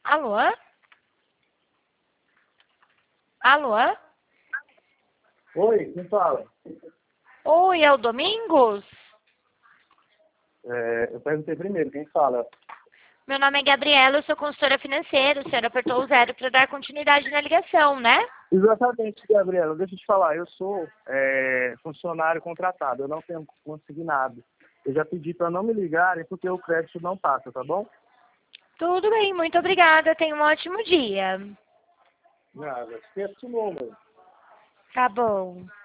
Alô? Alô? Oi, quem fala? Oi, é o Domingos? Eu perguntei primeiro, quem fala? Meu nome é Gabriela, eu sou consultora financeira. O senhor apertou o 0 para dar continuidade na ligação, né? Exatamente, Gabriela. Deixa eu te falar, eu sou funcionário contratado, eu não tenho consignado. Eu já pedi para não me ligarem porque o crédito não passa, tá bom? Tudo bem, muito obrigada. Tenha um ótimo dia. Nada, esquece o número. Tá bom.